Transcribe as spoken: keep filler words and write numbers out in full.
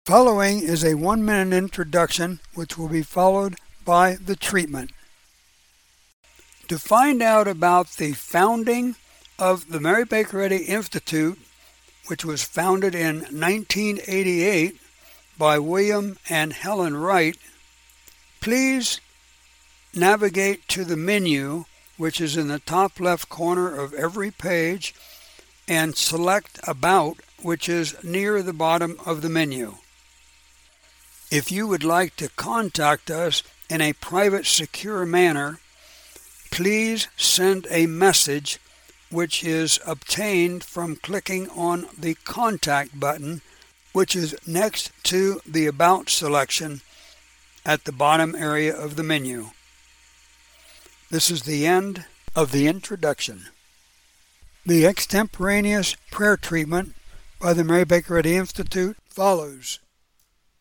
Following is a one-minute introduction which will be followed by the treatment. To find out about the founding of the Mary Baker Eddy Institute, which was founded in nineteen eighty-eight by William and Helen Wright, please navigate to the menu, which is in the top left corner of every page, and select About, which is near the bottom of the menu. If you would like to contact us in a private, secure manner, please send a message which is obtained from clicking on the Contact button, which is next to the About selection at the bottom area of the menu. This is the end of the introduction. The extemporaneous prayer treatment by the Mary Baker Eddy Institute follows.